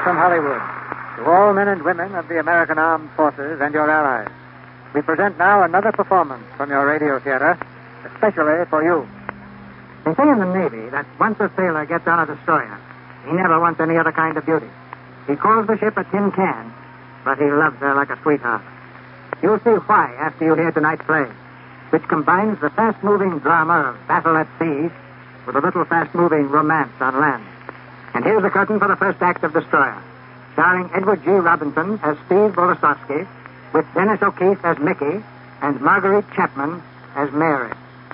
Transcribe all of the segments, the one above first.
from Hollywood, to all men and women of the American Armed Forces and your allies. We present now another performance from your radio theater, especially for you. They say in the Navy that once a sailor gets on a destroyer, he never wants any other kind of beauty. He calls the ship a tin can, but he loves her like a sweetheart. You'll see why after you hear tonight's play, which combines the fast-moving drama of battle at sea with a little fast-moving romance on land. And here's the curtain for the first act of Destroyer, starring Edward G. Robinson as Steve Boleslavsky, with Dennis O'Keefe as Mickey and Marguerite Chapman as Mary.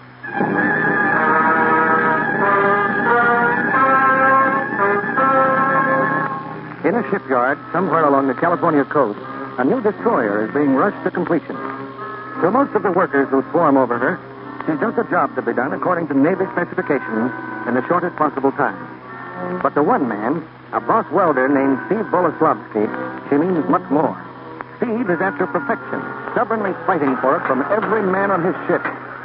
In a shipyard somewhere along the California coast, a new destroyer is being rushed to completion. To most of the workers who swarm over her, she's just a job to be done according to Navy specifications in the shortest possible time. But to one man, a boss welder named Steve Boleslavsky, she means much more. Steve is after perfection, stubbornly fighting for it from every man on his ship.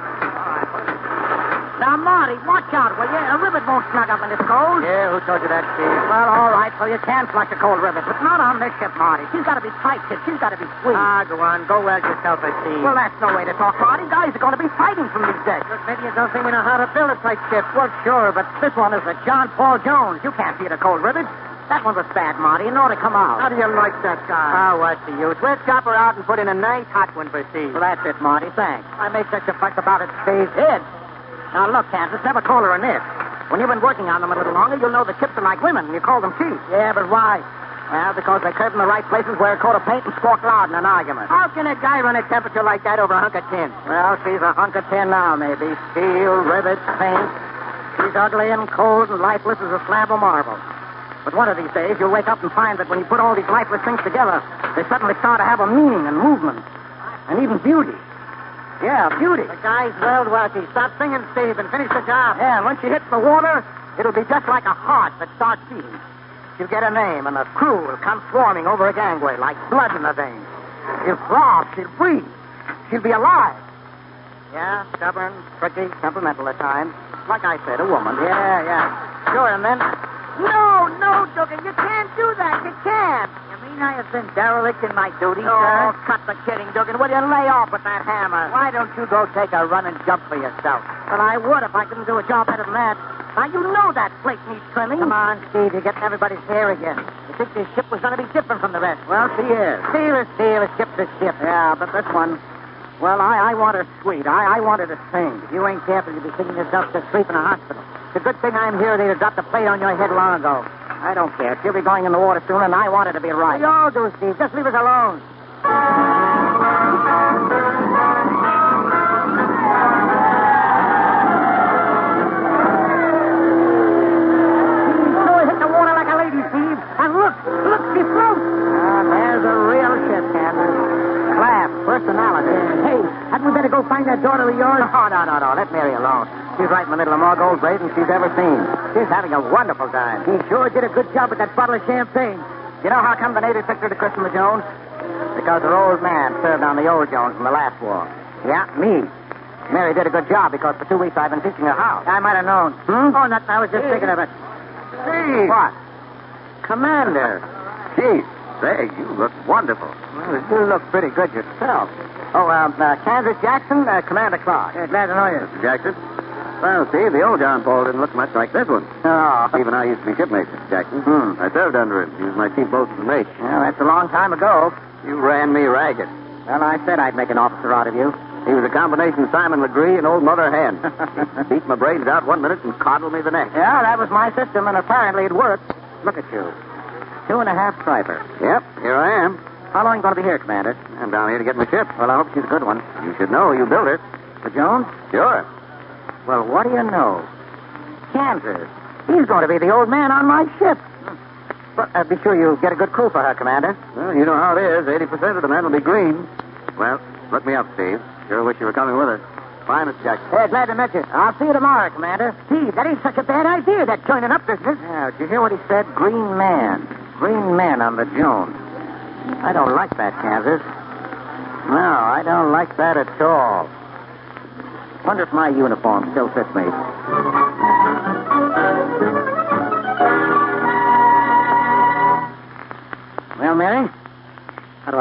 Now, Marty, watch out, will you? A rivet won't snug up in this cold. Yeah, who told you that, Steve? Well, all right, so you can flush a cold rivet, but not on this ship, Marty. She's got to be tight, kid. She's got to be sweet. Go on. Go weld yourself a Steve. Well, that's no way to talk, Marty. Guys are going to be fighting from these decks. Look, maybe you don't think we know how to build a tight ship. Well, sure, but this one is a John Paul Jones. You can't beat a cold rivet. That one was bad, Marty, and ought to come out. How do you like that guy? Oh, what's the use? We'll chop her out and put in a nice hot one for Steve. Well, that's it, Marty. Thanks. I make such a fuss about it, Steve. It. Now, look, Kansas, never call her a nit. When you've been working on them a little longer, you'll know the ships are like women, and you call them cheap. Yeah, but why? Well, because they curve in the right places, wear a coat of paint, and squawk loud in an argument. How can a guy run a temperature like that over a hunk of tin? Well, she's a hunk of tin now, maybe. Steel, rivets, paint. She's ugly and cold and lifeless as a slab of marble. But one of these days, you'll wake up and find that when you put all these lifeless things together, they suddenly start to have a meaning and movement. And even beauty. Yeah, beauty. The guy's well wealthy. Stop singing, Steve, and finish the job. Yeah, and when she hits the water, it'll be just like a heart that starts beating. She'll get a name, and the crew will come swarming over a gangway like blood in the veins. She'll throb, she'll breathe. She'll be alive. Yeah, stubborn, tricky, temperamental at times. Like I said, a woman. Yeah. Sure, and then... No, Duggan, you can't do that. You can't. You mean I have been derelict in my duty, sir? cut the kidding, Duggan. Will you lay off with that hammer? Why don't you go take a run and jump for yourself? Well, I would if I couldn't do a job better than that. Now, you know that plate needs trimming. Come on, Steve. You're getting everybody's hair again. You think this ship was going to be different from the rest? Well, she is. Steel is steel. A ship's a ship. Yeah, but this one... Well, I want her sweet. I want her to sing. If you ain't careful, you'll be singing yourself to sleep in a hospital. It's a good thing I'm here. They'd have dropped a plate on your head long ago. I don't care. She'll be going in the water soon, and I want her to be right. We all do, Steve. Just leave us alone. She's hit the water like a lady, Steve. And look, she floats. There's a real ship, Kansas. Class, personality. Hey, hadn't we better go find that daughter of yours? No. Let Mary alone. She's right in the middle of more gold braid than she's ever seen. She's having a wonderful time. She sure did a good job with that bottle of champagne. You know how come the natives picked her to christen the Jones? Because her old man served on the old Jones in the last war. Yeah, me. Mary did a good job because for 2 weeks I've been teaching her how. I might have known. Oh, nothing. I was just thinking of it. Steve! What? Commander. Chief, say, you look wonderful. Well, you look pretty good yourself. Oh, Kansas Jackson, Commander Clark. Yeah, glad to know you. Mr. Jackson? Well, Steve, the old John Paul didn't look much like this one. Oh. Even I used to be shipmate, Mr. Jackson. I served under him. He was my chief boatswain's mate. Well, that's a long time ago. You ran me ragged. Well, I said I'd make an officer out of you. He was a combination Simon Legree and old Mother Hen. Beat my brains out 1 minute and coddled me the next. Yeah, that was my system, and apparently it worked. Look at you. 2.5 striper. Yep, here I am. How long you going to be here, Commander? I'm down here to get my ship. Well, I hope she's a good one. You should know. You built her. The Jones? Sure. Well, what do you know? Kansas. He's going to be the old man on my ship. But be sure you get a good crew for her, Commander. Well, you know how it is. 80% of the men will be green. Well, look me up, Steve. Sure wish you were coming with us. Bye, Mr. Jackson. Hey, glad to meet you. I'll see you tomorrow, Commander. Steve, that ain't such a bad idea, that joining up business. Yeah, did you hear what he said? Green man. Green man on the Jones. I don't like that, Kansas. No, I don't like that at all. Wonder if my uniform still fits me.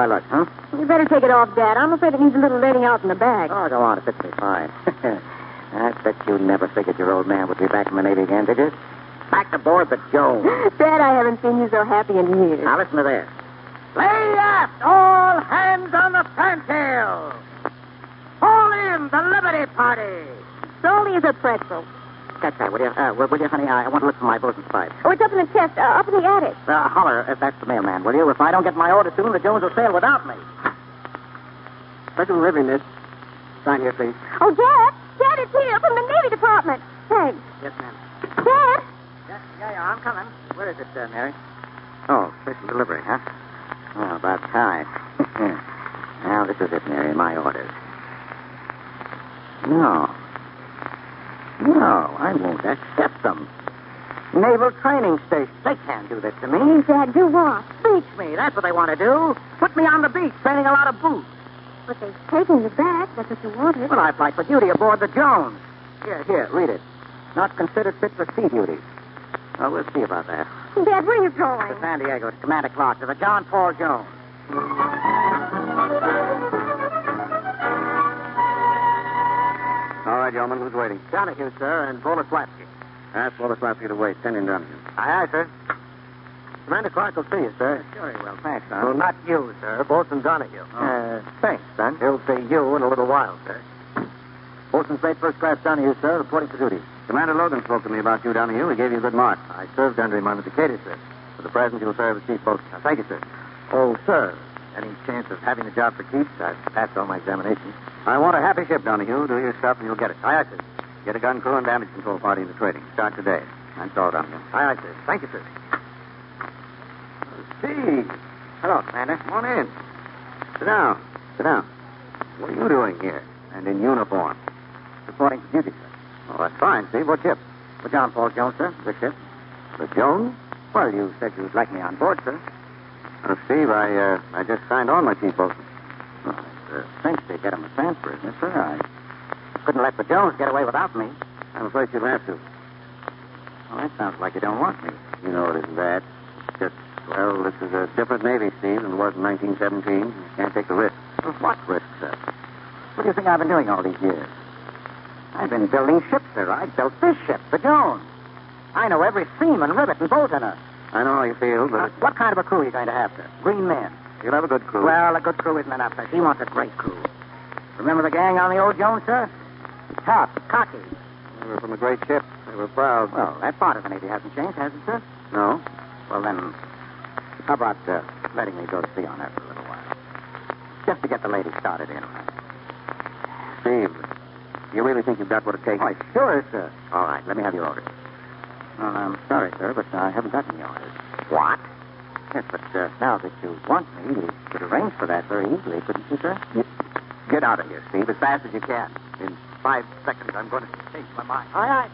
I look, huh? You better take it off, Dad. I'm afraid it needs a little letting out in the back. Oh, go on. It fits me fine. I bet you never figured your old man would be back in the Navy again, did you? Back aboard the Jones. Dad, I haven't seen you so happy in years. Now, listen to this. Lay aft, all hands on the fantail. Haul in the Liberty Party. Slowly as a pretzel. Catch that, will you? Will you, honey? I want to look for my bosun's pipe. Oh, it's up in the chest, up in the attic. Holler if that's the mailman, will you? If I don't get my order soon, the Jones will sail without me. Special delivery, miss. Sign here, please. Oh, Dad! Dad, it's here from the Navy Department. Thanks. Yes, ma'am. Dad! Yeah, I'm coming. Where is it, Mary? Oh, special delivery, huh? Oh, about time. Now, this is it, Mary, my orders. No, I won't accept them. Naval training station. They can't do this to me. Dad, do what? Beach me. That's what they want to do. Put me on the beach, training a lot of boots. But they've taken you back. That's what you wanted. Well, I applied for duty aboard the Jones. Here, read it. Not considered fit for sea duty. Oh, we'll see about that. Dad, where are you going? To San Diego, to Commander Clark, to the John Paul Jones. All right, gentlemen, who's waiting? Donahue, sir, and Boleslavsky. Ask Boleslavsky to wait. Send in Donahue. Aye, sir. Commander Clark will see you, sir. Sure he will. Thanks, son. Well, not you, sir. Bosun Donahue. Thanks, son. He'll see you in a little while, sir. Bosun's mate first class Donahue, sir, reporting for duty. Commander Logan spoke to me about you, Donahue. He gave you a good mark. I served under him on the Decatur, sir. For the present, you'll serve as chief bosun. Thank you, sir. Oh, sir, any chance of having the job for keeps? I've passed all my examinations. I want a happy ship, Donahue. Do your stuff and you'll get it. Aye, sir. Get a gun crew and damage control party into trading. Start today. That's all, Donahue. Aye, sir. Thank you, sir. Steve. Hello, Commander. Come on in. Sit down. Sit down. What are you doing here? And in uniform? Reporting for duty, sir. Oh, that's fine, Steve. What ship? The John Paul Jones, sir. Good ship. The Jones? Well, you said you'd like me on board, sir. Steve, I just signed on my chief bosun. Well, it's a cinch to get him a transfer, isn't it, sir? I couldn't let the Jones get away without me. I'm afraid you'll have to. Well, that sounds like you don't want me. You know it isn't that. Just, well, this is a different Navy, Steve, than it was in 1917. You can't take the risk. Well, what risk, sir? What do you think I've been doing all these years? I've been building ships, sir. I built this ship, the Jones. I know every seam and rivet and bolt in her. I know how you feel, but What kind of a crew are you going to have, sir? Green men. you'll have a good crew. Well, a good crew isn't enough, sir. He wants a great crew. Remember the gang on the old Jones, sir? Tough, cocky. They were from a great ship. They were proud. Well, that part of the Navy hasn't changed, has it, sir? No? Well, then, how about letting me go to sea on her for a little while? Just to get the lady started in. Steve, you really think you've got what it takes? Why, sure, sir. All right, let me have your orders. Well, I'm sorry, sir, but I haven't got any orders. What? Yes, but now that you want me, you could arrange for that very easily, couldn't you, sir? Get out of here, Steve, as fast as you can. In 5 seconds, I'm going to change my mind. Aye,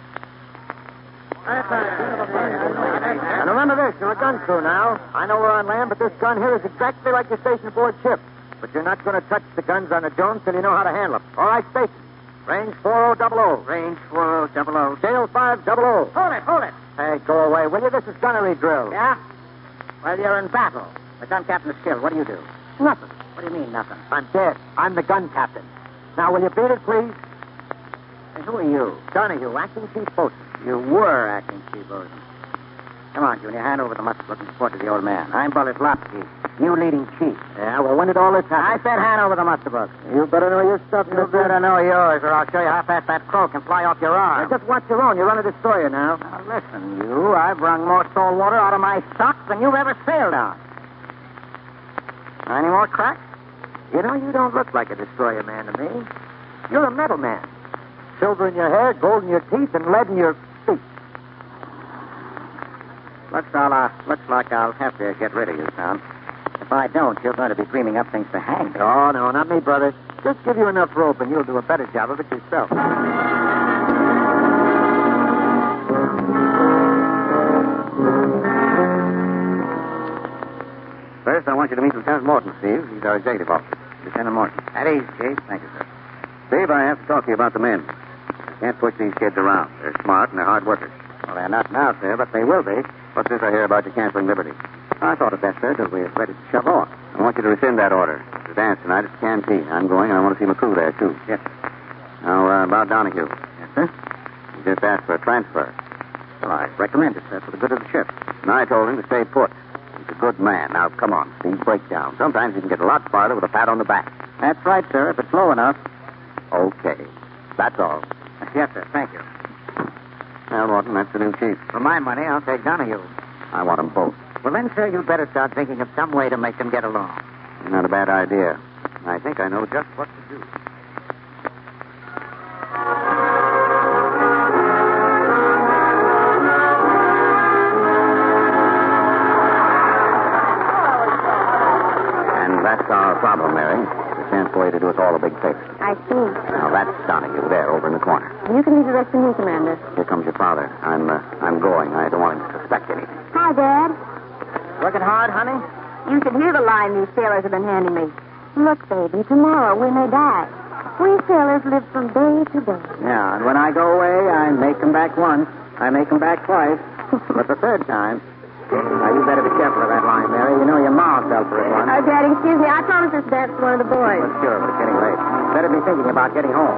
And remember this, you're a gun crew now. I know we're on land, but this gun here is exactly like your station aboard ship. But you're not going to touch the guns on the Jones till you know how to handle them. All right, station. Range 4000. Range 4000. Scale 500. Hold it. Hey, go away, will you? This is gunnery drill. Yeah? Well, you're in battle. The gun captain is killed. What do you do? Nothing. What do you mean, nothing? I'm dead. I'm the gun captain. Now, will you beat it, please? Hey, who are you? Donahue, acting chief bosun. You were acting chief bosun. Come on, Junior. Hand over the musket book and report to the old man. I'm Boleslavsky, new leading chief. Yeah, well, when did all this happen? I said hand over the muster book. You better know your stuff, You better know yours, or I'll show you how fast that crow can fly off your arm. Now, just watch your own. You run a destroyer now. Now, listen, you. I've wrung more salt water out of my socks than you've ever sailed on. Any more cracks? You know, you don't look like a destroyer man to me. You're a metal man. Silver in your hair, gold in your teeth, and lead in your feet. Looks like I'll have to get rid of you, son. If I don't, you're going to be dreaming up things to hang me. Oh, no, not me, brother. Just give you enough rope and you'll do a better job of it yourself. First, I want you to meet Lieutenant Morton, Steve. He's our executive officer. Lieutenant Morton. At ease, Chief. Thank you, sir. Steve, I have to talk to you about the men. I can't push these kids around. They're smart and they're hard workers. Well, they're not now, sir, but they will be. What's this I hear about you canceling Liberty? I thought it best, sir, till we're ready to shove off. I want you to rescind that order. There's a dance tonight at the canteen. I'm going, and I want to see McCrew there, too. Yes. Now, about Donahue. Yes, sir. You just asked for a transfer. Well, I recommend it, sir, for the good of the ship. And I told him to stay put. He's a good man. Now, come on. These break down. Sometimes you can get a lot farther with a pat on the back. That's right, sir, if it's low enough. Okay. That's all. Yes, sir. Thank you. Well, Morton, that's the new chief. For my money, I'll take Donahue. I want them both. Well, then, sir, you'd better start thinking of some way to make them get along. Not a bad idea. I think I know just what to do. And that's our problem, Mary. The chance for you to do us all a big favor. I see. Now, that's Donahue there over in the corner. You can leave the rest to me, Commander. Here comes your father. I'm going. I don't want him to suspect anything. Hi, Dad. Working hard, honey? You should hear the line these sailors have been handing me. Look, baby, tomorrow we may die. We sailors live from day to day. Yeah, and when I go away, I make them back once. I make them back twice. But the third time... Now, you better be careful of that line, Mary. You know your ma fell for it once. Oh, Daddy, excuse me. I promised this dance to one of the boys. Well, sure, but it's getting late. Better be thinking about getting home.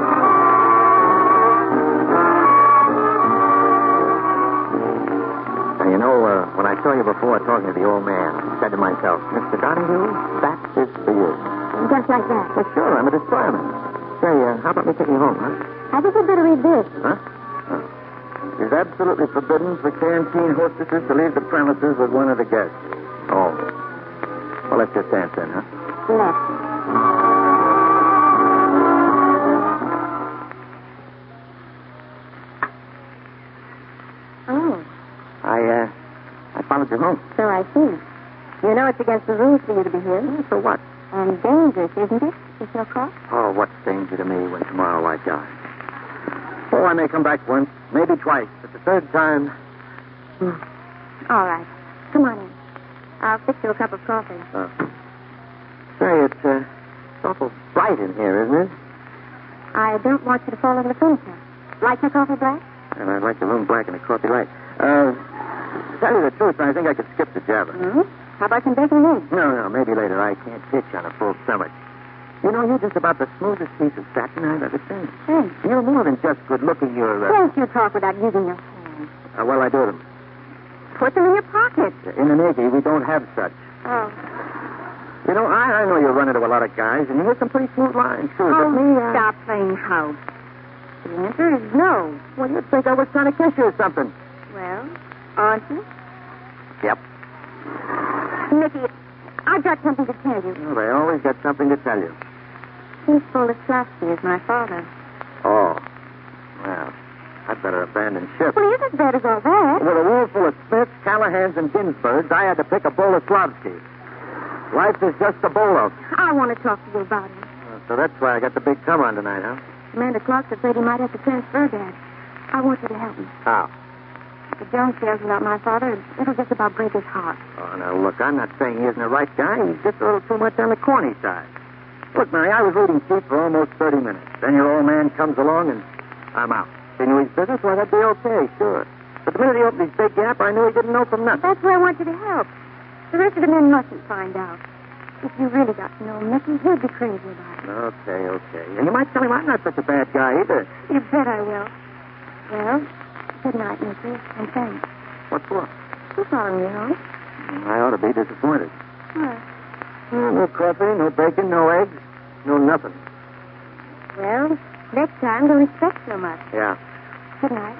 And you know, when I saw you before talking to the old man, I said to myself, Mr. Donahue, that is for you. Just like that. Well, sure, I'm a destroyerman. Say, how about me taking you home, huh? I think you'd better read this. Huh? It is absolutely forbidden for canteen hostesses to leave the premises with one of the guests. Oh. Well, let's just dance then, huh? Left. Oh, I followed you home. so I see. You know it's against the rules for you to be here. For what? And dangerous, isn't it? If you're caught. Oh, what's danger to me when tomorrow I die? Oh, I may come back once, maybe twice, but the third time... All right. Come on in. I'll fix you a cup of coffee. Say, it's awful bright in here, isn't it? I don't want you to fall over the furniture. Like your coffee black? And I'd like the room black and the coffee light. To tell you the truth, I think I could skip the Java. Hmm? How about some bacon and eggs? No, maybe later. I can't pitch on a full stomach. You know, you're just about the smoothest piece of satin I've ever seen. Thanks. You're more than just good looking. You're, Can't you talk without using your hands? well, I do them. Put them in your pocket. In the Navy, we don't have such. Oh. You know, I know you run into a lot of guys, and you hit some pretty smooth lines, too. Oh, but me, stop playing house. The answer is no. Well, you'd think I was trying to kiss you or something. Well, aren't you? Yep. Mickey, I've got something to tell you. Well, they always got something to tell you. He's full of Slavsky as my father. Oh. Well, I'd better abandon ship. Well, he isn't as bad as all that. With a room full of Smiths, Callahans, and Ginsbergs, I had to pick a bowl of Slavsky. Life is just a bowl of. I want to talk to you about him. So that's why I got the big come on tonight, huh? Commander Clark's afraid he might have to transfer, Dad. I want you to help me. How? If the Jones tells about my father, it'll just about break his heart. Oh, now, look, I'm not saying he isn't the right guy. He's just a little too much on the corny side. Look, Mary, I was reading Chief for almost 30 minutes. Then your old man comes along, and I'm out. If he knew his business, well, that'd be okay, sure. But the minute he opened his big gap, I knew he didn't know from nothing. That's where I want you to help. The rest of the men mustn't find out. If you really got to know Mickey, he'd be crazy about it. Okay. And you might tell him I'm not such a bad guy, either. You bet I will. Well, good night, Mickey, and thanks. What for? Who's following you home? I ought to be disappointed. What? No coffee, no bacon, no eggs, no nothing. Well, next time, don't expect so much. Yeah. Good night.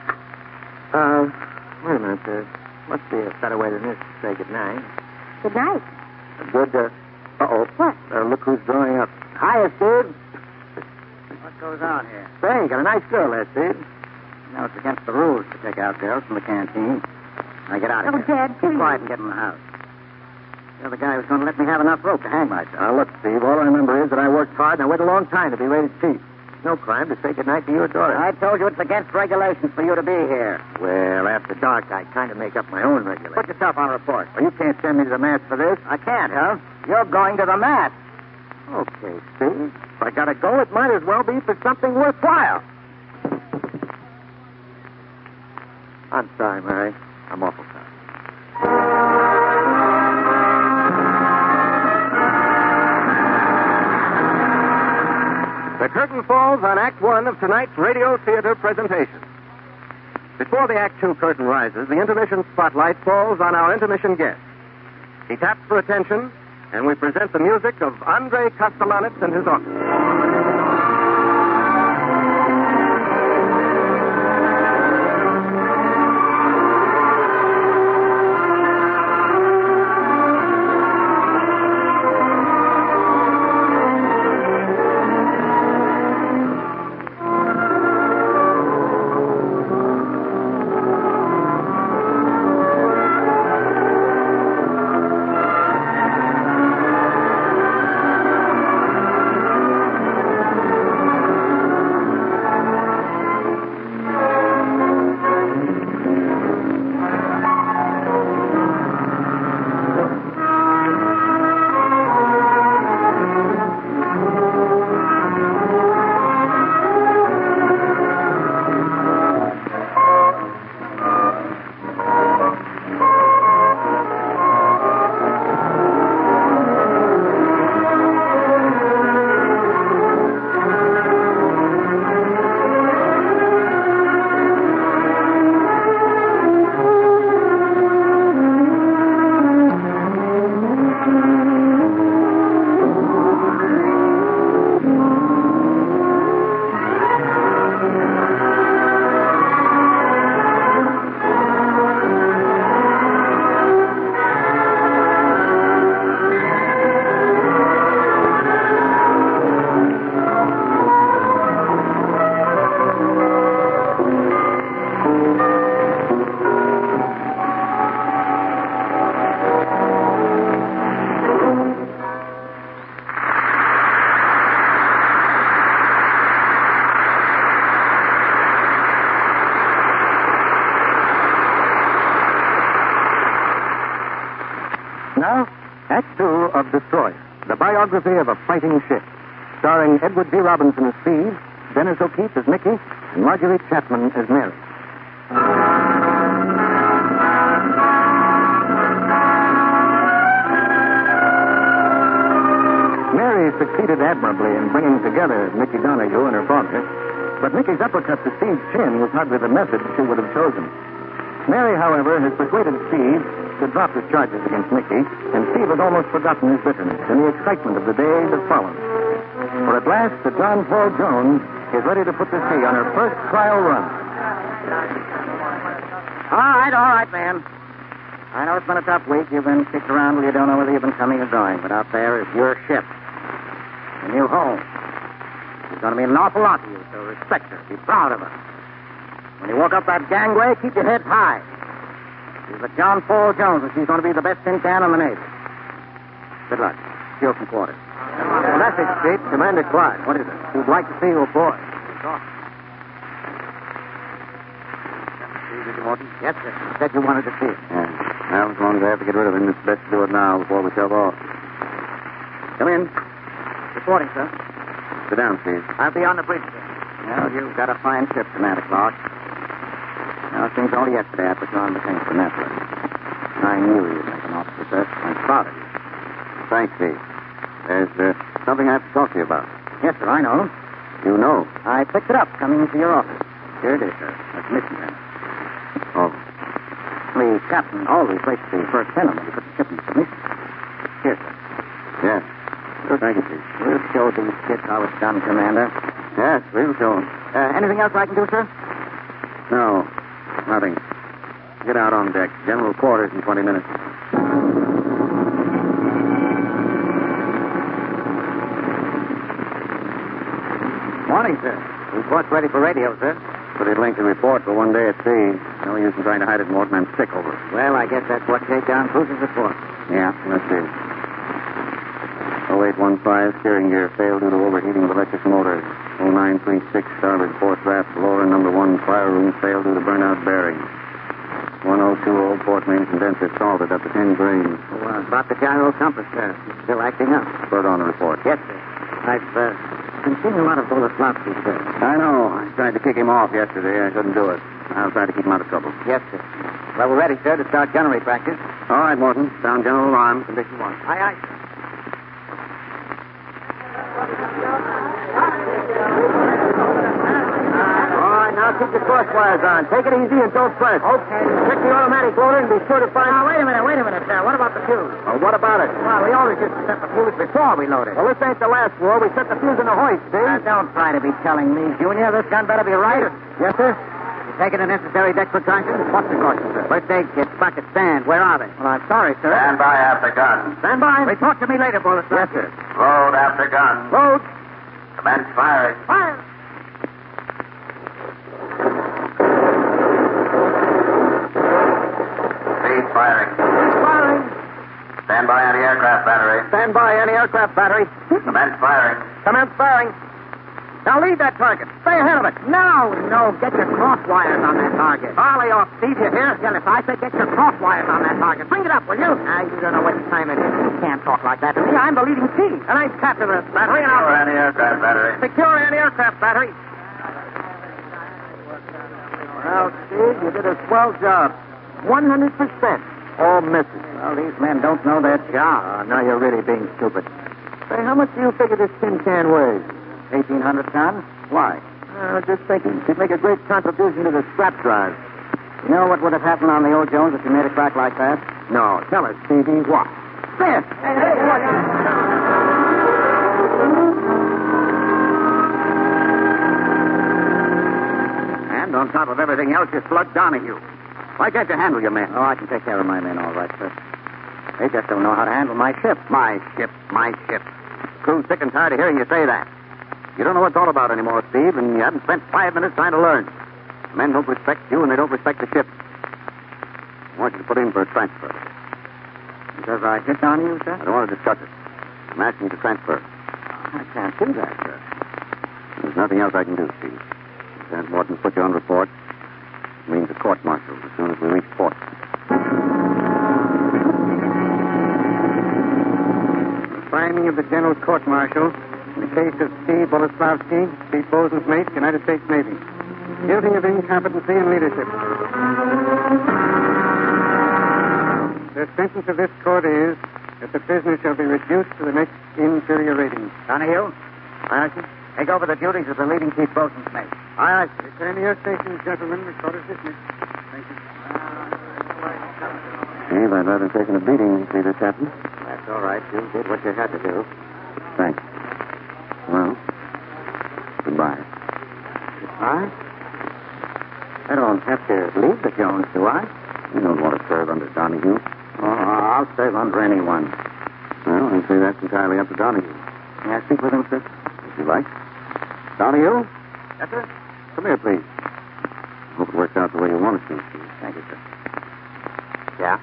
Wait a minute. There must be a better way than this to say good night. Good night. A good, uh-oh. What? Look who's drawing up. Hiya, Steve. What goes on here? Say, you got a nice girl there, Steve. You know, it's against the rules to take out girls from the canteen. Now get out of Oh, here. Dad, Keep please. quiet and get in the house. You're the guy who's going to let me have enough rope to hang myself. Now, look, Steve, all I remember is that I worked hard and I waited a long time to be rated chief. No crime to say goodnight to your daughter. I told you it's against regulations for you to be here. Well, after dark, I kind of make up my own regulations. Put yourself on report. Well, you can't send me to the mast for this. I can't, huh? You're going to the mat. Okay, Steve. If I gotta go, it might as well be for something worthwhile. I'm sorry, Mary. I'm awful sorry. The curtain falls on Act One of tonight's radio theater presentation. Before the Act Two curtain rises, the intermission spotlight falls on our intermission guest. He taps for attention, and we present the music of Andrei Kostelanetz and his orchestra. Now, Act Two of Destroyer, the biography of a fighting ship, starring Edward G. Robinson as Steve, Dennis O'Keefe as Mickey, and Marjorie Chapman as Mary. Mary succeeded admirably in bringing together Mickey Donahue and her father, but Mickey's uppercut to Steve's chin was hardly the method she would have chosen. Mary, however, has persuaded Steve to drop his charges against Mickey, and Steve has almost forgotten his bitterness in the excitement of the day that followed. For at last, the John Paul Jones is ready to put to sea on her first trial run. All right, man. I know it's been a tough week. You've been kicked around where you don't know whether you've been coming or going, but out there is your ship, your new home. There's going to be an awful lot to you, so respect her. Be proud of her. When you walk up that gangway, keep your head high. She's the John Paul Jones, and she's going to be the best tin can in the Navy. Good luck. See you from quarters. Message, Chief. Commander Clark. What is it? We'd like to see you aboard. Mr. Morton? Yes, sir. You said you wanted to see him. Yeah. Well, as long as I have to get rid of him, it's best to do it now before we shove off. Come in. Reporting, sir. Sit down, Steve. I'll be on the bridge, sir. Well, you've got a fine ship, Commander Clark. Now, it seems only yesterday I put you on the thing for Nestler. I knew you'd make an officer, sir. I'm proud of you. Thanks, Steve. There's something I have to talk to you about. Yes, sir, I know. You know? I picked it up coming into your office. Here it is, sir. That's mission then. Oh. The captain always waits the first lieutenant when he puts the ship in submission. Here, sir. Yes. Thank you, Steve. We'll show these kids how it's done, Commander. Yes, we'll show them. Anything else I can do, sir? No, nothing. Get out on deck. General quarters in 20 minutes. Morning, sir. Report's ready for radio, sir. Pretty lengthy report for one day at sea. No use in trying to hide it, Morton. I'm sick over it. Well, I guess that's what Shakedown Cruises are for. Yeah, let's see. 0815, steering gear failed due to overheating of electric motors. 0936, starboard port draft blower number 1, fire room failed due to burnout bearing. 1020, port main condenser salted up to 10 grains. About the gyro compass, sir. It's still acting up. Put on the report. Yes, sir. I've been seeing a lot of Boleslavsky, sir. I know. I tried to kick him off yesterday. I couldn't do it. I'll try to keep him out of trouble. Yes, sir. Well, we're ready, sir, to start gunnery practice. All right, Morton. Sound general alarm. Condition 1. Aye, aye, sir. keep your cross wires on. Take it easy and don't press. Okay. Check the automatic loader and be sure to find... Now, wait a minute, sir. What about the fuse? Well, what about it? Well, we always used to set the fuse before we loaded. Well, this ain't the last war. We set the fuse in the hoist, see? Don't try to be telling me, Junior. This gun better be right. Yes, sir? You taking the necessary deck precautions? What's the caution, sir? First aid kit, bucket, stand. Where are they? Well, I'm sorry, sir. Stand by after gun. Stand by. Report to me later, Bullet. Yes, sir. Load after gun. Load. Commence firing. Fire! Cease firing. Firing. Stand by anti-aircraft battery. Stand by anti-aircraft battery. Commence firing. Commence firing. Now lead that target. Stay ahead of it. No. Get your cross wires on that target. Volley off, Steve. You hear? Yes, I said get your cross wires on that target. Bring it up, will you? You don't know what time it is. You can't talk like that to me. I'm the leading chief. And I'm captain of this battery, and Secure I'll... anti-aircraft battery. Secure anti-aircraft battery. Well, Steve, you did a swell job. 100%. All misses. Well, these men don't know their job. Now you're really being stupid. Say, how much do you figure this tin can weighs? 1,800 tons? Why? Just thinking. She'd make a great contribution to the scrap drive. You know what would have happened on the old Jones if you made it back like that? No, tell us, Stevie. What? This! And on top of everything else, you slugged Donahue. Why can't you handle your men? Oh, I can take care of my men all right, sir. They just don't know how to handle my ship. My ship. Crew's sick and tired of hearing you say that. You don't know what it's all about anymore, Steve, and you haven't spent 5 minutes trying to learn. The men don't respect you, and they don't respect the ship. I want you to put in for a transfer. Because I hit on you, sir? I don't want to discuss it. I'm asking you to transfer. I can't do that, sir. There's nothing else I can do, Steve. Lieutenant Morton put you on report. It means a court-martial as soon as we reach port. Finding of the General Court-Martial in the case of Steve Boleslavsky, Steve Bosen's mate, United States Navy. Guilty of incompetency and leadership. The sentence of this court is that the prisoner shall be reduced to the next inferior rating. Donahue? Aye, sir. Take over the duties of the leading chief bosun's mate. Aye, sir. Return to your stations, gentlemen. The court is dismissed. Thank you. Steve, I'd rather taken a beating than see this happen. That's all right. You did what you had to do. Thanks. Well, goodbye. Goodbye? I don't have to leave the Jones, do I? You don't want to serve under Donahue. Oh, I'll serve under anyone. Well, I'd say that's entirely up to Donahue. May I speak with him, sir? If you like. Donahue? Yes, sir? Come here, please. Hope it works out the way you want it to, Steve. Thank you, sir. Yeah?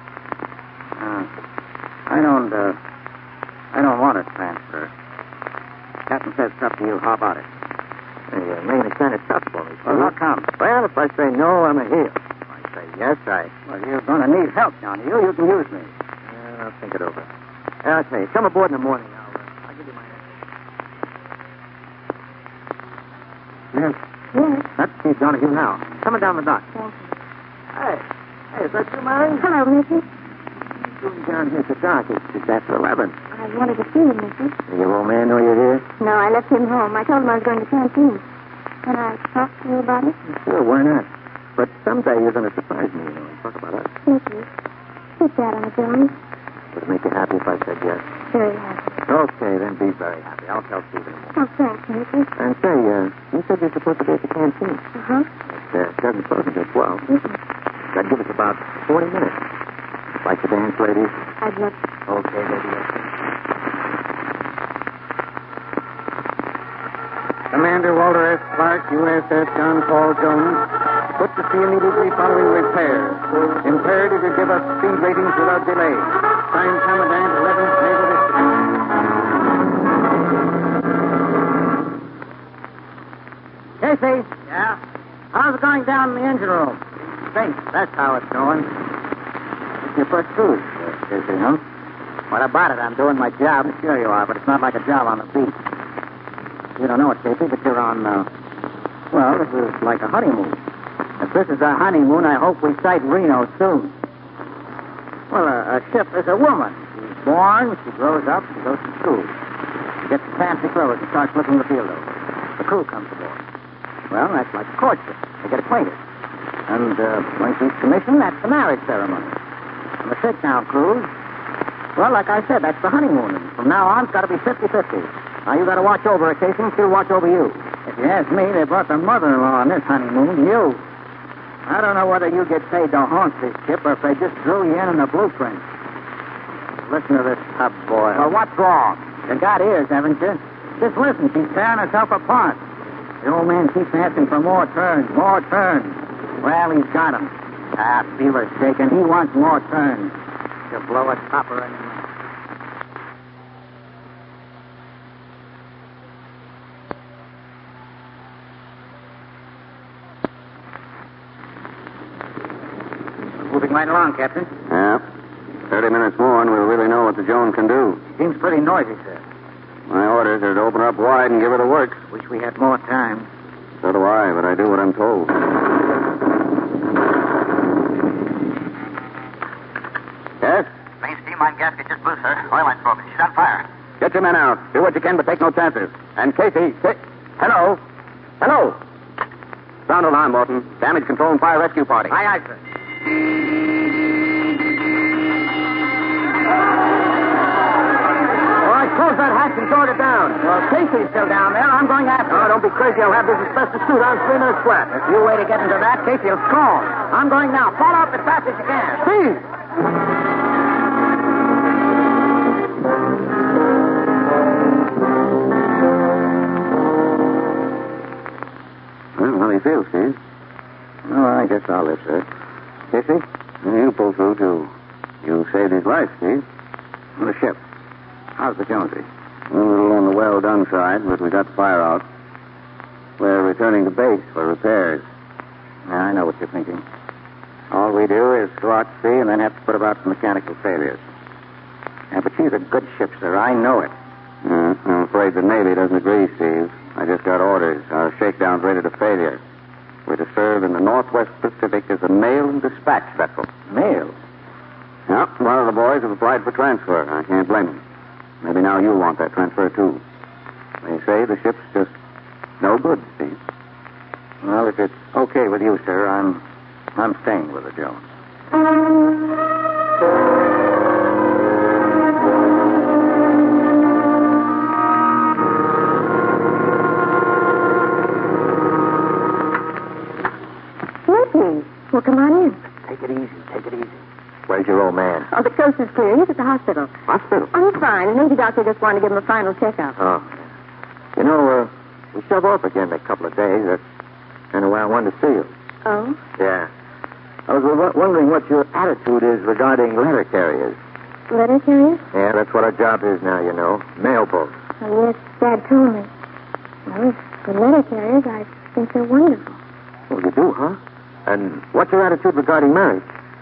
I don't want a transfer. Captain says it's up to you. How about it? You're making it kind of tough for me. Well, how come? Well, if I say no, I'm a heel. If I say yes, Well, you're going to need help, Johnny. You can use me. I'll think it over. I'll tell you, come aboard in the morning. I'll give you my name. Yes. That's Steve Donahue now. Coming down the dock. Thank you. Hey, is that you, Mary? Hello, Missy. Doing down here at the dock. It's after 11. I wanted to see you, Missy. Does your old man know you're here? No, I left him home. I told him I was going to canteen. Can I talk to you about it? Sure, why not? But someday you're going to surprise me, and talk about us. Missy, sit down on the Jones. Would it make you happy if I said yes? Very happy. Okay, then be very happy. I'll tell Steve in the morning. Oh, thanks, Missy. And say, you said you're supposed to be at the canteen. Uh-huh. It doesn't close until 12. Mm-hmm. That'd give us about 40 minutes. Like to dance, ladies? I'd love to. Okay, lady. Commander Walter S. Clark, USS John Paul Jones, put to sea immediately following repairs. Imperative to give us speed ratings without delay. Signed, Commandant 11th Naval District. Casey? Yeah? How's it going down in the engine room? Think. That's how it's going. It's your first cruise, Casey, huh? What about it? I'm doing my job. Sure you are, but it's not like a job on the beach. You don't know it, Casey, but you're on, well, this is like a honeymoon. If this is a honeymoon, I hope we sight Reno soon. Well, a ship is a woman. She's born, she grows up, she goes to school. She gets fancy clothes and starts looking the field over. The crew comes aboard. Well, that's like courtship. They get acquainted. And once he's commissioned, that's the marriage ceremony. And the shakedown cruise, well, like I said, that's the honeymoon. And from now on, it's got to be 50-50. Now, you got to watch over her, Casey, and she'll watch over you. If you ask me, they brought their mother-in-law on this honeymoon, you. I don't know whether you get paid to haunt this ship or if they just drew you in the blueprint. Listen to this tub boy. Well, what's wrong? You got ears, haven't you? Just listen. She's tearing herself apart. The old man keeps asking for more turns, more turns. Well, he's got them. Feeler's shaking. He wants more turns. To blow a topper in him. Moving right along, Captain. Yeah. 30 minutes more and we'll really know what the Joan can do. Seems pretty noisy, sir. My orders are to open her up wide and give her the works. Wish we had more time. So do I, but I do what I'm told. Yes? Main steam line gasket just blew, sir. Oil line's broken. She's on fire. Get your men out. Do what you can, but take no chances. And Casey, hello? Hello? Sound alarm, Morton. Damage control and fire rescue party. Aye, aye, sir. All right, close that hatch and short it down. Well, Casey's still down there. I'm going after him. Oh, don't be crazy. I'll have this asbestos suit on 3 minutes flat. If you wait to get into that, Casey will scald. I'm going now. Fall out as fast as you can. Steve! Well, how do you feel, Steve? Oh, I guess I'll live, sir. Casey? You pulled through, too. You saved his life, Steve. On the ship. How's the Jonesy? A little on the well-done side, but we got the fire out. We're returning to base for repairs. Yeah, I know what you're thinking. All we do is go out to sea and then have to put about the mechanical failures. Yeah, but she's a good ship, sir. I know it. I'm afraid the Navy doesn't agree, Steve. I just got orders. Our shakedown's rated a failure. We're to serve in the Northwest Pacific as a mail and dispatch vessel. Mail? Yeah, one of the boys have applied for transfer. I can't blame him. Maybe now you'll want that transfer, too. They say the ship's just no good, Steve. Well, if it's okay with you, sir, I'm staying with the Jones. Nicky, well, come on in. Take it easy. Take it easy. Where's your old man? Oh, the coast is clear. He's at the hospital. Hospital? Oh, he's fine. The Navy doctor just wanted to give him a final checkup. Oh. You know, we shove off again in a couple of days. That's kind of why I wanted to see you. Oh? Yeah. I was wondering what your attitude is regarding letter carriers. Letter carriers? Yeah, that's what our job is now, you know. Mail boats. Oh, yes, Dad told me. Well, the letter carriers, I think they're wonderful. Oh, you do, huh? And what's your attitude regarding marriage?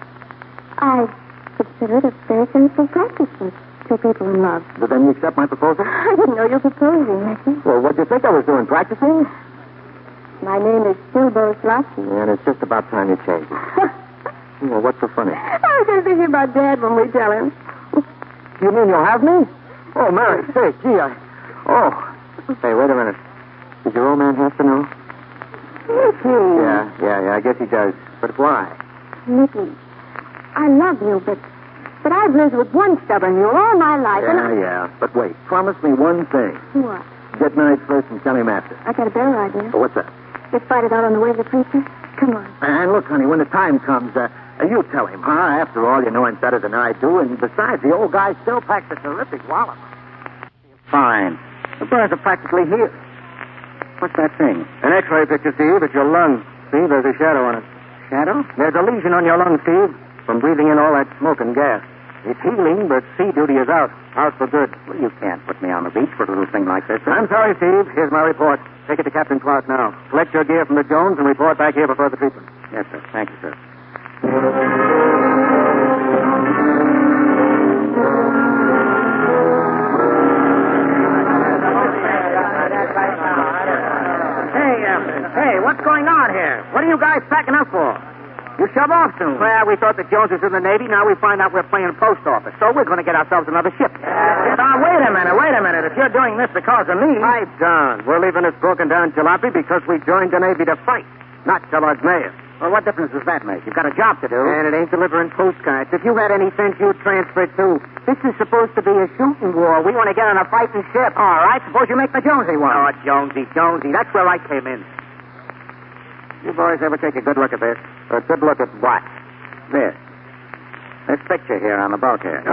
I consider it a very sensible practice for two people in love. But then you accept my proposal? I didn't know you were proposing, Nicky. Well, what do you think I was doing, practicing? My name is Bilbo Slosky. Yeah, and it's just about time you changed it. Well, what's so funny? I was just thinking about Dad when we tell him. You mean you'll have me? Oh, Mary, say, gee, Oh. Hey, wait a minute. Does your old man have to know? Nicky. Yeah, I guess he does. But why? Nicky, I love you, but I've lived with one stubborn mule all my life. Yeah. But wait, promise me one thing. What? Get married first and tell him after. I got a better idea. Oh, what's that? Let's fight it out on the way to the preacher. Come on. And look, honey, when the time comes, you tell him, huh? After all, you know him better than I do. And besides, the old guy still packs a terrific wallop. Fine. The birds are practically here. What's that thing? An X-ray picture, Steve. It's your lung. See, there's a shadow on it. Shadow? There's a lesion on your lung, Steve, from breathing in all that smoke and gas. It's healing, but sea duty is out. Out for good. Well, you can't put me on the beach for a little thing like this. I'm sorry, Steve. Here's my report. Take it to Captain Clark now. Collect your gear from the Jones and report back here for further treatment. Yes, sir. Thank you, sir. Hey, what's going on here? What are you guys packing up for? You shove off soon. Well, we thought the Joneses in the Navy. Now we find out we're playing post office. So we're going to get ourselves another ship. Now, wait a minute. If you're doing this because of me... Pipe down. We're leaving this broken-down jalopy because we joined the Navy to fight, not to lodge mail. Well, what difference does that make? You've got a job to do. And it ain't delivering postcards. If you had any sense, you'd transfer too. This is supposed to be a shooting war. We want to get on a fighting ship. All right, suppose you make the Jonesy one. Oh, Jonesy. That's where I came in. You boys ever take a good look at this? A good look at what? This picture here on the bulkhead.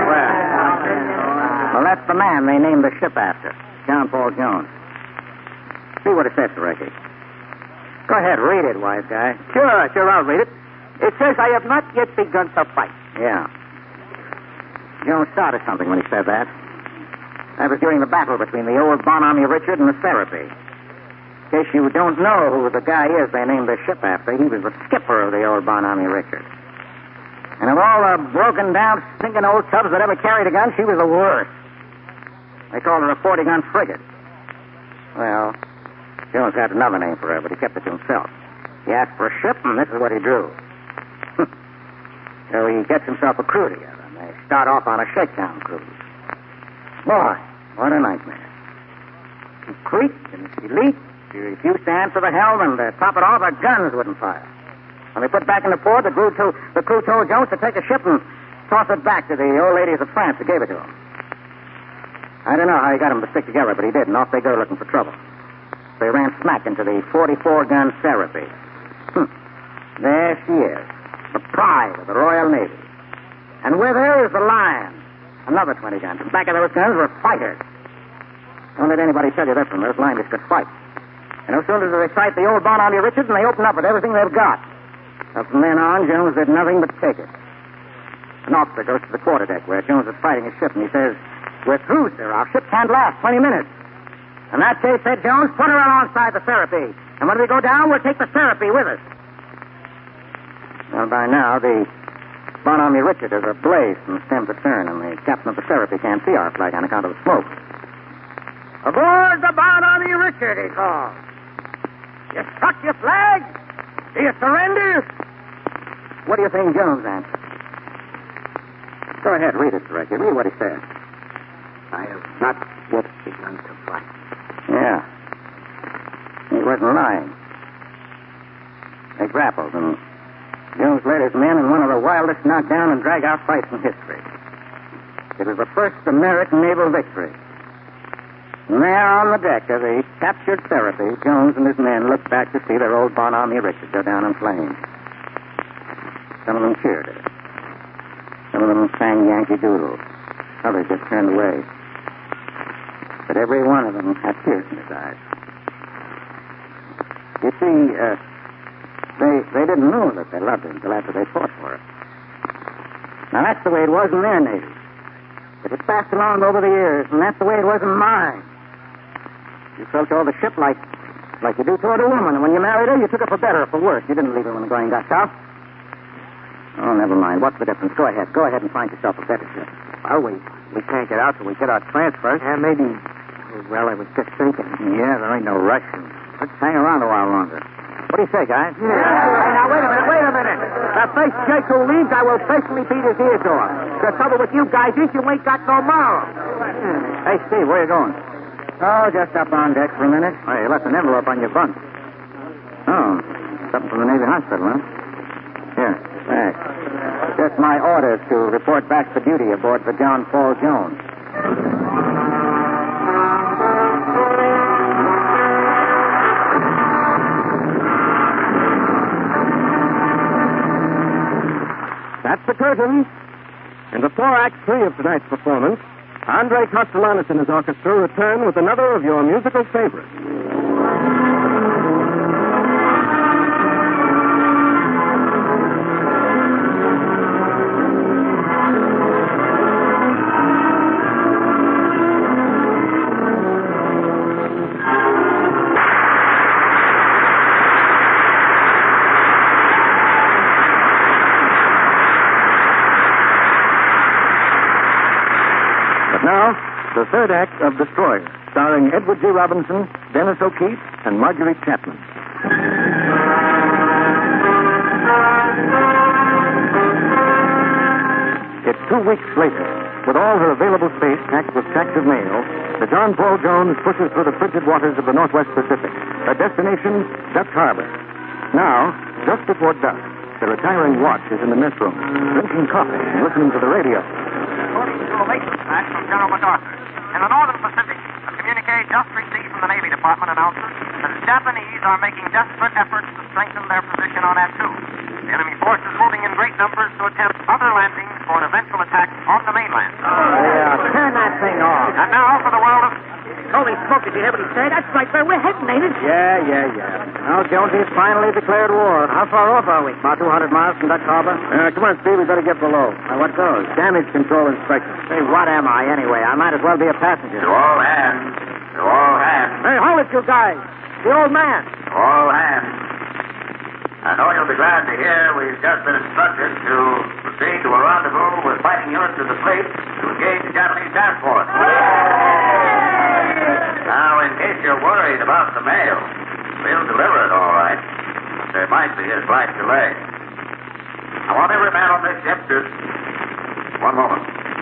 Well, that's the man they named the ship after, John Paul Jones. See what it says, Ricky. Go ahead, read it, wise guy. Sure, I'll read it. It says, I have not yet begun to fight. Yeah. Jones started something when he said that. That was during the battle between the old Bonhomme Richard and the Serapis. In case you don't know who the guy is they named the ship after, he was the skipper of the old Bonhomme Richard. And of all the broken-down, stinking old tubs that ever carried a gun, she was the worst. They called her a 40-gun frigate. Well, Jones had another name for her, but he kept it to himself. He asked for a ship, and this is what he drew. So he gets himself a crew together, and they start off on a shakedown cruise. Boy, what a nightmare. She creaked, and she leaked. She refused to answer the helm, and to top it off, her guns wouldn't fire. When they put back in the port, the crew told Jones to take a ship and toss it back to the old ladies of France who gave it to him. I don't know how he got them to stick together, but he did, and off they go looking for trouble. They ran smack into the 44-gun Serapis. There she is, the pride of the Royal Navy. And with her is the Lion, another 20 guns. And back of those guns were fighters. Don't let anybody tell you that from those Liners could fight. And as soon as they sight the old Bonhomme Richards, and they open up with everything they've got. So from then on, Jones did nothing but take it. An officer goes to the quarterdeck where Jones is fighting his ship, and he says, "We're through, sir. Our ship can't last 20 minutes. In that case, said Jones, put her alongside the Serapis. And when we go down, we'll take the Serapis with us." Well, by now, the Bonhomme Richard is ablaze from stem to stern, and the captain of the Serapis can't see our flag on account of the smoke. "Aboard the Bonhomme Richard," he called. "You struck your flag? Do you surrender?" What do you think Jones answered? Go ahead, read it, Ricky. Read what he said. I have not yet begun to fight. Yeah. He wasn't lying. They grappled, and Jones led his men in one of the wildest knockdown and drag-out fights in history. It was the first American naval victory. And there on the deck of the captured Serapis, Jones and his men looked back to see their old Bonhomme Richard go down in flames. Some of them cheered her. Some of them sang Yankee Doodle. Others just turned away. But every one of them had tears in his eyes. You see, they didn't know that they loved him until after they fought for it. Now, that's the way it was in their Navy. It was passed along over the years, and that's the way it was in mine. You felt all the ship like you do toward a woman, and when you married her, you took her for better or for worse. You didn't leave her when the going got tough. Oh, never mind. What's the difference? Go ahead and find yourself a better ship. Well, we can't get out till we get our transfers. Yeah, maybe. Well, I was just thinking. Yeah, there ain't no rush. Let's hang around a while longer. What do you say, guys? Yeah. Hey, now, wait a minute. The first Jake who leaves, I will personally beat his ears off. The trouble with you guys is you ain't got no moral. Hey, Steve, where you going? Oh, just up on deck for a minute. Oh, you left an envelope on your bunk. Oh, something from the Navy Hospital, huh? Here, thanks. Just my orders to report back for duty aboard the John Paul Jones. That's the curtain. And before Act 3 of tonight's performance, Andre Kostelannis and his orchestra return with another of your musical favorites. Now, the third act of Destroyer, starring Edward G. Robinson, Dennis O'Keefe, and Marguerite Chapman. 2 weeks later, with all her available space packed with sacks of mail, the John Paul Jones pushes through the frigid waters of the Northwest Pacific. Her destination, Dutch Harbor. Now, just before dusk, the retiring watch is in the mess room, drinking coffee and listening to the radio. According to a late dispatch from General MacArthur, in the Northern Pacific, a communique just received from the Navy Department announces that the Japanese are making desperate efforts to strengthen their position on Attu. The enemy force is moving in great numbers to attempt other landings for an eventual attack on the mainland. Yeah, turn that thing off. And now for the world of... Holy smoke, did you hear what he said? That's right, sir. We're heading, ain't it? Yeah. Now, Jonesy's finally declared war. How far off are we? About 200 miles from Dutch Harbor. Come on, Steve. We better get below. What goes? Damage control inspection. Say, what am I, anyway? I might as well be a passenger. To all hands. To all hands. Hey, hold it, you guys. The old man. To all hands. I know you'll be glad to hear we've just been instructed to proceed to a rendezvous with fighting units of the fleet to engage the Japanese task force. Now, in case you're worried about the mail, we'll deliver it all right. But there might be a slight delay. I want every man on this ship to... One moment.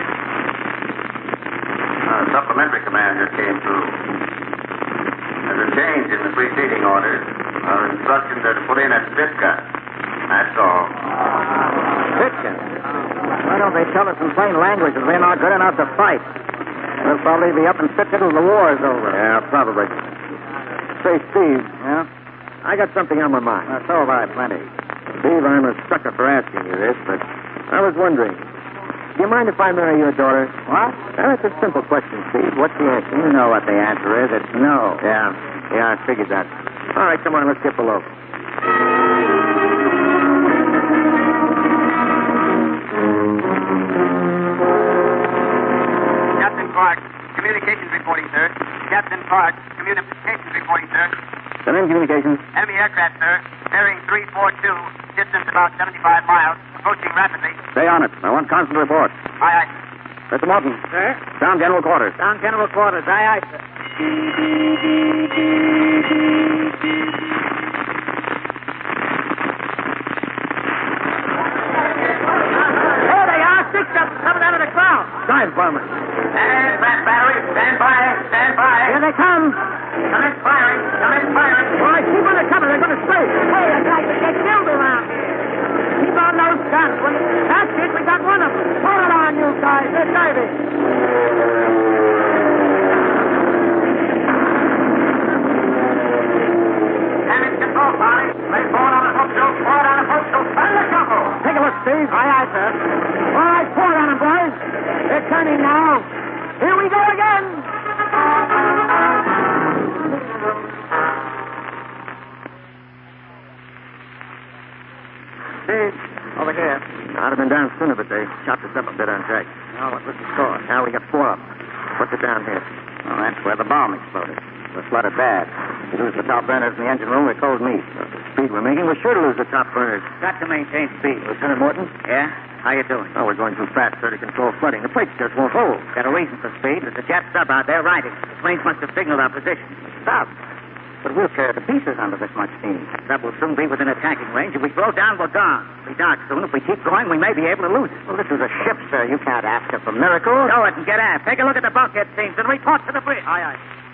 A supplementary command just came through. There's a change in the preceding orders. Our instructions are to put in at Sitka. That's all. Sitka? Why don't they tell us in plain language that we're not good enough to fight? We'll probably be up in Sitka till the war's over. Yeah, probably. Say, Steve. Yeah? I got something on my mind. So have I, plenty. Steve, I'm a sucker for asking you this, but I was wondering, do you mind if I marry your daughter? What? Well, it's a simple question, Steve. What's the answer? You know what the answer is. It's no. Yeah, I figured that. All right, come on, let's get below. Captain Clark, communications reporting, sir. Captain Clark, communications reporting, sir. Come in, communications. Enemy aircraft, sir. Bearing 342, distance about 75 miles, approaching rapidly. Stay on it. I want constant report. Aye, Mr. Morton. sir. Down general quarters. Down general quarters. Aye, sir. There they are. Six of them coming out of the cloud. Dive bomber. Stand back, battery. Stand by. Stand by. Here they come. Commence firing. Commence firing. All right, keep on the cover. They're going to spray. Hey, it's like they get killed around here. Keep on those guns. That's it. We got one of them. Hold it on, you guys. They're diving. Damage control, Barney. Lay forward on the footstool. Forward on the footstool. Turn the couple. Take a look, Steve. Aye, sir. All right, pour it on them, boys. They're turning now. Here we go again. Steve. Over here. I'd have been down sooner, but they chopped us up a bit on track. Now, what was the score? Now we got 4 of them. What's it down here? Well, that's where the bomb exploded. It was flooded bad. We lose the top burners in the engine room, we're cold meat. Well, the speed we're making, we're sure to lose the top burners. Got to maintain speed. Lieutenant Morton? Yeah? How you doing? Oh, we're going too fast, sir, to control flooding. The plates just won't hold. Got a reason for speed. There's a jet sub out there riding. The planes must have signaled our position. Stop. But we'll tear to pieces under this much steam. That will soon be within attacking range. If we slow down, we're gone. It'll be dark soon. If we keep going, we may be able to lose it. Well, this is a ship, sir. You can't ask her for miracles. Show it and get aft. Take a look at the bulkhead seams and report to the bridge. Aye.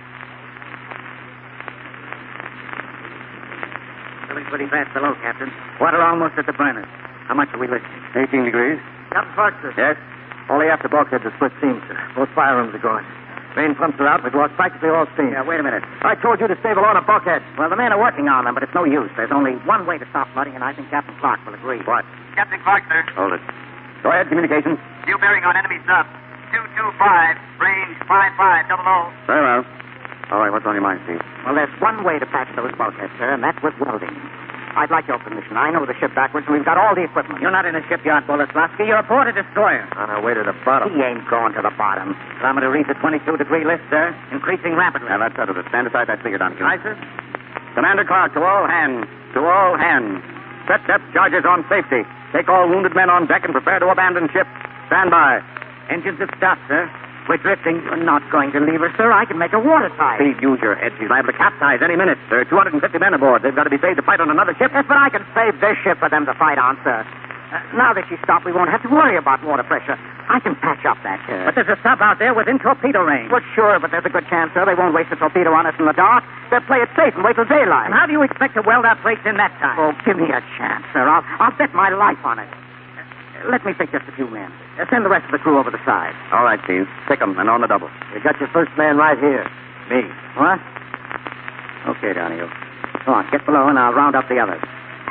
Filling pretty fast below, Captain. Water almost at the burners. How much are we listening? 18 degrees. Captain Foster. Yes? Only after bulkheads are split seams, sir. Both fire rooms are going. Main pumps are out. We've lost practically all steam. Yeah, wait a minute. I told you to stay below on a bulkhead. Well, the men are working on them, but it's no use. There's only one way to stop flooding, and I think Captain Clark will agree. What? Captain Clark, sir. Hold it. Go ahead, communications. New bearing on enemy sub. 225, range 5500. Very well. All right, what's on your mind, Steve? Well, there's one way to patch those bulkheads, sir, and that's with welding. I'd like your permission. I know the ship backwards, and we've got all the equipment. You're not in a shipyard, Boleslavsky. You're aboard a destroyer. On our way to the bottom. He ain't going to the bottom. Thermometer reads a 22-degree list, sir. Increasing rapidly. Now, that's out of it. Stand aside that figure, Donahue. Aye, sir. Commander Clark, to all hands. To all hands. Set depth charges on safety. Take all wounded men on deck and prepare to abandon ship. Stand by. Engines have stopped, sir. We're drifting. You're not going to leave her, sir. I can make her watertight. Steve, use your head. She's liable to capsize any minute. There are 250 men aboard. They've got to be saved to fight on another ship. Yes, but I can save this ship for them to fight on, sir. Now that she's stopped, we won't have to worry about water pressure. I can patch up that. But there's a sub out there within torpedo range. Well, sure, but there's a good chance, sir, they won't waste a torpedo on us in the dark. They'll play it safe and wait till daylight. And how do you expect to weld out breaks in that time? Oh, give me a chance, sir. I'll bet my life on it. Let me take just a few men. Send the rest of the crew over the side. All right, Steve. Pick 'em and on the double. You got your first man right here. Me. What? Okay, Donahue. Go on, get below and I'll round up the others.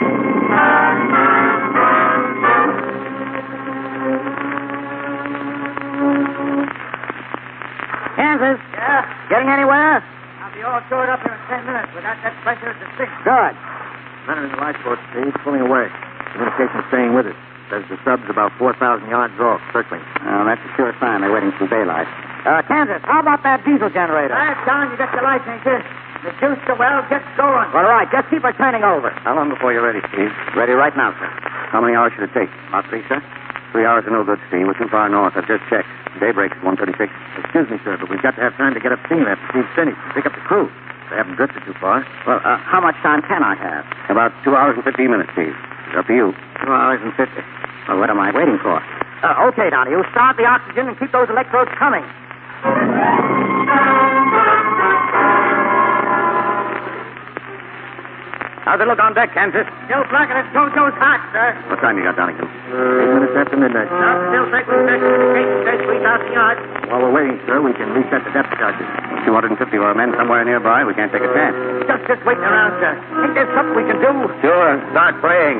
Kansas? Yeah? Getting anywhere? I'll be all stored up here in 10 minutes without that pressure at the six. Good. Men are in the lifeboat, Steve, pulling away. Communication's staying with us. Says the sub's about 4,000 yards off, circling. Well, that's a sure sign they're waiting till daylight. Kansas, how about that diesel generator? All right, John, you got your lights, ain't you? The juice the well gets going. All right, just keep her turning over. How long before you're ready, Steve? Ready right now, sir. How many hours should it take? About 3, sir. 3 hours are no good, Steve. We're too far north. I've just checked. Daybreak's 1:36. Excuse me, sir, but we've got to have time to get up steam after Steve's finished and pick up the crew. They haven't drifted too far. Well, how much time can I have? About 2 hours and 15 minutes, Steve. It's up to you. 2 hours and 50. Well, what am I waiting for? Okay, Donahue. Start the oxygen and keep those electrodes coming. How's it look on deck, Kansas? Still blacking it. Jojo's hot, sir. What time you got, Donington? 8 minutes after midnight. Still think we've got to 3,000 yards. While we're waiting, sir, we can reset the depth charges. 250 of our men somewhere nearby. We can't take a chance. Just waiting around, sir. Think there's something we can do? Sure. Start praying.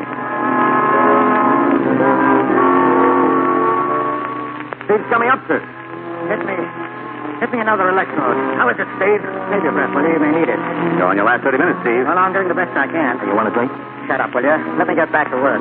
Steve's coming up, sir. Hit me another electrode. How is it, Steve? Save your breath, will you? You may need it. Go on your last 30 minutes, Steve. Well, I'm doing the best I can. You want a drink? Shut up, will you? Let me get back to work.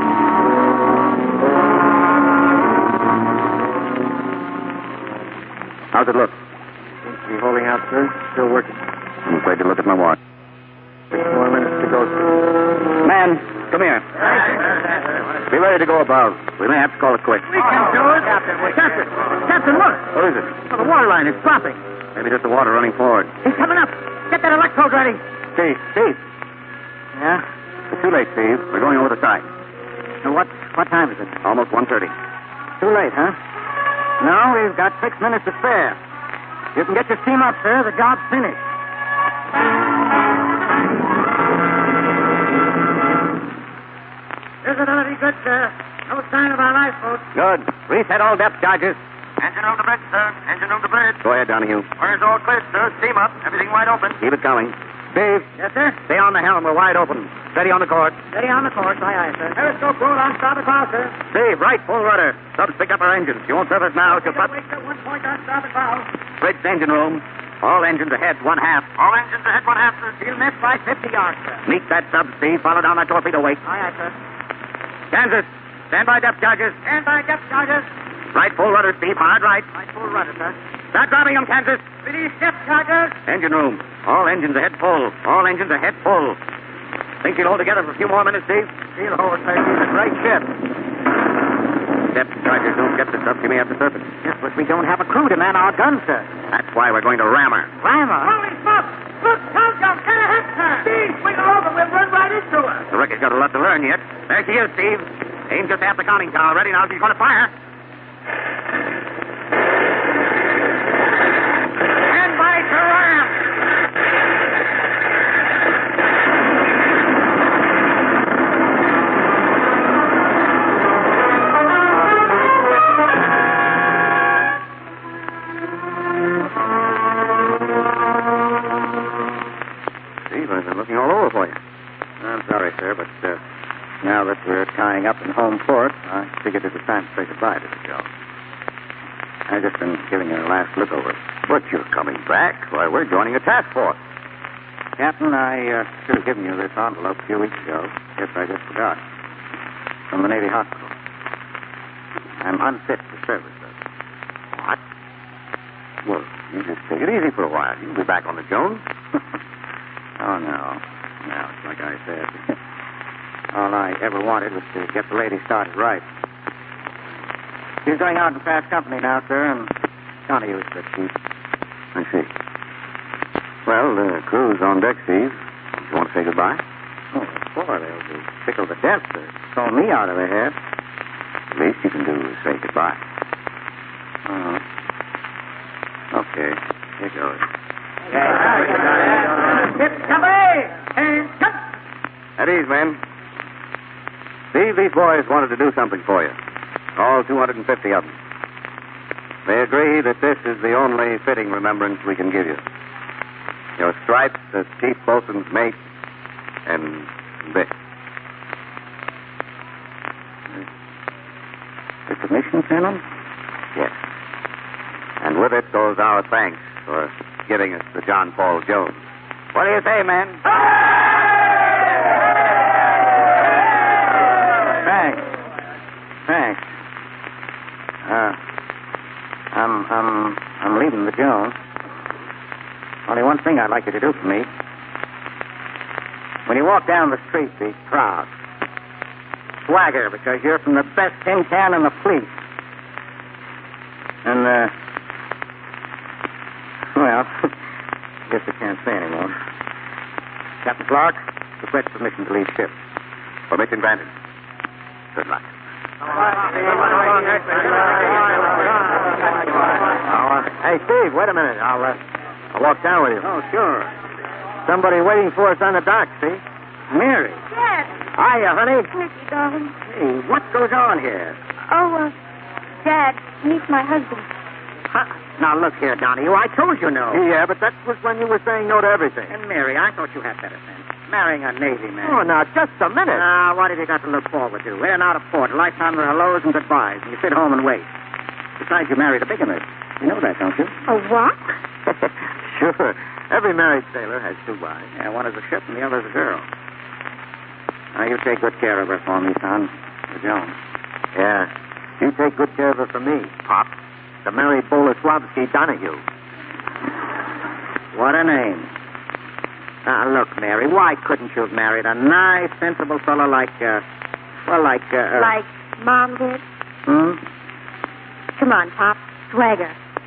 How's it look? Seems to be holding out, sir. Still working. I'm afraid to look at my watch. 6 more minutes to go, sir. Man, come here. Be ready to go above. We may have to call it quits. We can do it. Captain, look. What is it? Well, the water line is dropping. Maybe just the water running forward. He's coming up. Get that electrode ready. Steve. Yeah? It's too late, Steve. We're going over the side. Now, what time is it? Almost 1:30. Too late, huh? No, we've got 6 minutes to spare. You can get your steam up, sir. The job's finished. Visibility good, sir. No sign of our lifeboat. Good. Reset all depth charges. Engine room to bridge, sir. Engine room to bridge. Go ahead, Donahue. Where's all clear, sir? Steam up. Everything wide open. Keep it coming. Steve, Yes, sir. stay on the helm. We're wide open. Steady on the course. Steady on the course. Aye, sir. Periscope roll on starboard bow, sir. Steve, right, full rudder. Subs pick up our engines. You won't surface now. She'll put Wait, sir. 1 point on starboard bow. bridge engine room. All engines ahead, 1/2. All engines ahead, 1/2, sir. She'll miss by 50 yards, sir. Meet that sub, Steve. Follow down that torpedo wake. Aye, sir. Kansas, stand by depth charges. Stand by depth charges. Right, full rudder, Steve. Hard right. Right, full rudder, sir. Start dropping them, Kansas. Release depth charges. Engine room. All engines ahead full. All engines ahead full. Think you'll hold together for a few more minutes, Steve? She'll hold, sir. She's a great ship. Depth charges don't get this up. She may have to surface. Yes, but we don't have a crew to man our guns, sir. That's why we're going to ram her. Rammer. Holy smoke! Look, Tom, get ahead, sir. Steve, swing her over. We'll run right into her. The wreck has got a lot to learn yet. There she is, Steve. Aim just half the conning tower. Ready now. She's going to fire. Stand by to ram. Steve, I've been looking all over for you. I'm sorry, sir, but now that we're tying up in home port, I figured it was time to say goodbye to the show. I've just been giving it a last look over. But you're coming back. Why, we're joining a task force. Captain, I should have given you this envelope a few weeks ago. Guess I just forgot. From the Navy Hospital. I'm unfit for service, sir. What? Well, you just take it easy for a while. You'll be back on the Jones. Oh, no. No, it's like I said. All I ever wanted was to get the lady started right. She's going out in fast company now, sir, and Donahue's the chief. I see. Well, the crew's on deck, Steve. You want to say goodbye? Oh, boy, they'll be tickled to death to throw me out of their head. The least you can do is say goodbye. Okay, here goes. At ease, men. Steve, these boys wanted to do something for you. All 250 of them. They agree that this is the only fitting remembrance we can give you. Your stripes as chief boatswain's mate, and this. The commission, Colonel? Yes. And with it goes our thanks for giving us the John Paul Jones. What do you say, men? Thanks. I'm leaving the Jones. Only one thing I'd like you to do for me. When you walk down the street, be proud. Swagger, because you're from the best tin can in the fleet. And, well, I guess I can't say anymore. Captain Clark, request permission to leave ship. Permission granted. Good luck. Hey, Steve, wait a minute. I'll walk down with you. Oh, sure. Somebody waiting for us on the dock, see? Mary. Yes. Hiya, honey. Nicky, darling. Hey, what goes on here? Oh, Dad, meet my husband. Huh? Now, look here, Donahue. I told you no. Yeah, but that was when you were saying no to everything. And Mary, I thought you had better sense. Marrying a Navy man. Oh, now, just a minute. Now, what have you got to look forward to? In and out of port, a lifetime of hellos and goodbyes, and you sit home and wait. Besides, you married a bigamist. You know that, don't you? A what? Sure. Every married sailor has two wives. Yeah, one is a ship and the other is a girl. Now, you take good care of her for me, son. The Jones. Yeah. You take good care of her for me, Pop. To marry Boleslavsky Donahue. What a name. Now, look, Mary, why couldn't you have married a nice, sensible fellow like, Like Mom did? Hmm? Come on, Pop. Swagger.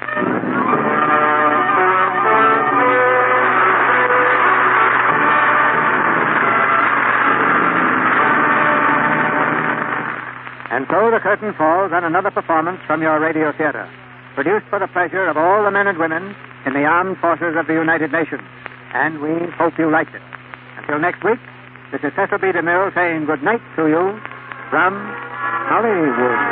And so the curtain falls on another performance from your radio theater, produced for the pleasure of all the men and women in the armed forces of the United Nations. And we hope you liked it. Until next week, this is Cecil B. DeMille saying good night to you from Hollywood.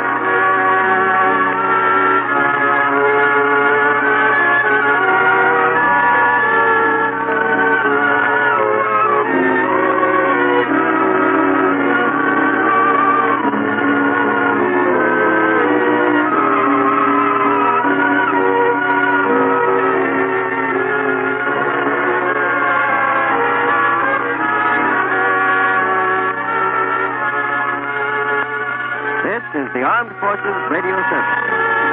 This is the Armed Forces Radio Service.